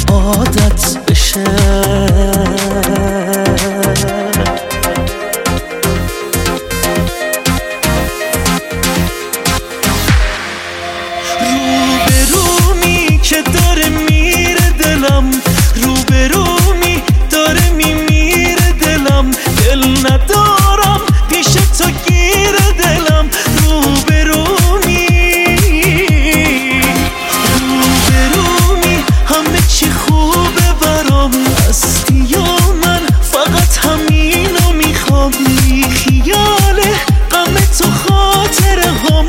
عادت بشه. روبرومی که داره میره دلم، روبرومی داره میمیره دلم، دل ندارم پیش تو گیر دلم. روبرومی همه چی خوبه برام، هستی یا من فقط همینو میخوام. بی خیاله غم تو خاطره هم.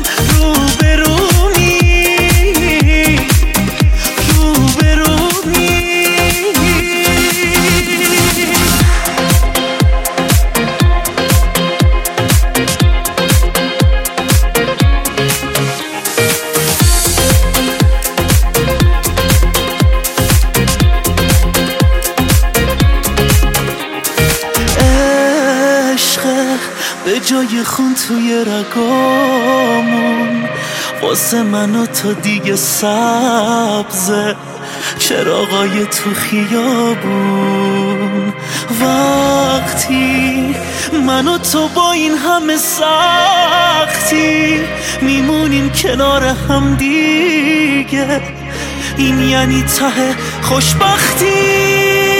به جای خون توی رگامون واسه من و تو دیگه سبزه، چراغای تو خیابون. وقتی من و تو با این همه سختی میمونیم کنار هم دیگه، این یعنی ته خوشبختی.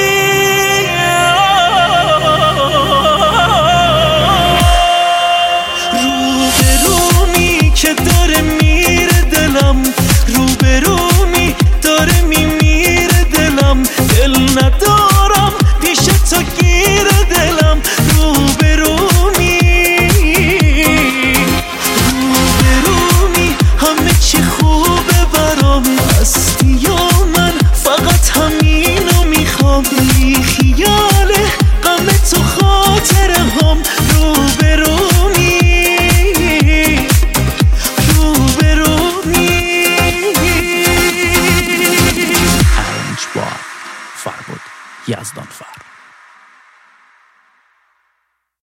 که داره میره دلم، روبرومی داره میمیره دلم، دل ندارم پیش تو گیر دلم. روبرومی همه چی خوبه برام، هستی یا من فقط همینو میخوام. بی خیاله غم تو خاطره هم. فربود یزدان فرد.